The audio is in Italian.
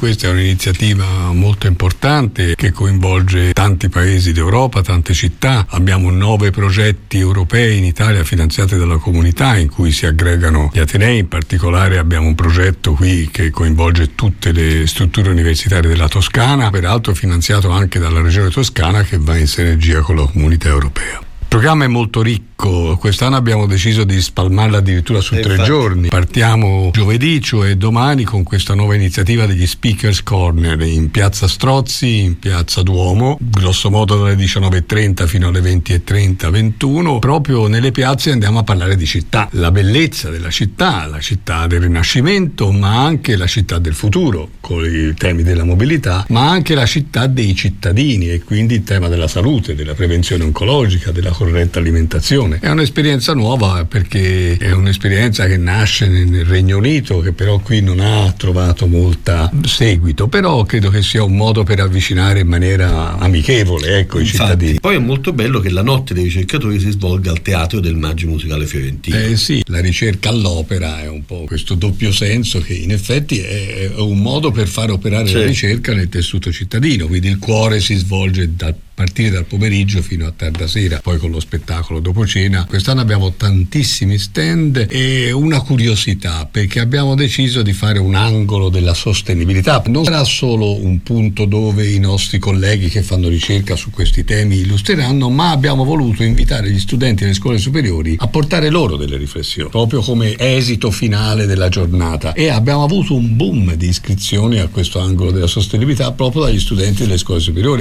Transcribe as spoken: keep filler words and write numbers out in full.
questa è un'iniziativa molto importante che coinvolge tanti paesi d'Europa, tante città. Abbiamo nove progetti europei in Italia finanziati dalla comunità in cui si aggregano gli atenei. In particolare abbiamo un progetto qui che coinvolge tutte le strutture universitarie della Toscana, peraltro finanziato anche dalla Regione Toscana, che va in sinergia con la comunità europea. Il programma è molto ricco, quest'anno abbiamo deciso di spalmarla addirittura su e tre infatti. giorni. Partiamo giovedì, cioè domani, con questa nuova iniziativa degli Speakers Corner in Piazza Strozzi, in Piazza Duomo, grosso modo dalle diciannove e trenta fino alle venti e trenta, ventuno. Proprio nelle piazze andiamo a parlare di città, la bellezza della città, la città del Rinascimento, ma anche la città del futuro, con i temi della mobilità, ma anche la città dei cittadini, e quindi il tema della salute, della prevenzione oncologica, della corretta alimentazione. È un'esperienza nuova perché è un'esperienza che nasce nel Regno Unito, che però qui non ha trovato molta seguito, però credo che sia un modo per avvicinare in maniera amichevole, ecco, infatti, i cittadini. Poi è molto bello che la notte dei ricercatori si svolga al Teatro del Maggio Musicale Fiorentino. Eh sì, la ricerca all'opera è un po' questo doppio senso che in effetti è un modo per far operare sì. la ricerca nel tessuto cittadino, quindi il cuore si svolge dal partire dal pomeriggio fino a tarda sera, poi con lo spettacolo dopo cena. Quest'anno abbiamo tantissimi stand e una curiosità, perché abbiamo deciso di fare un angolo della sostenibilità. Non sarà solo un punto dove i nostri colleghi che fanno ricerca su questi temi illustreranno, ma abbiamo voluto invitare gli studenti delle scuole superiori a portare loro delle riflessioni, proprio come esito finale della giornata, e abbiamo avuto un boom di iscrizioni a questo angolo della sostenibilità proprio dagli studenti delle scuole superiori.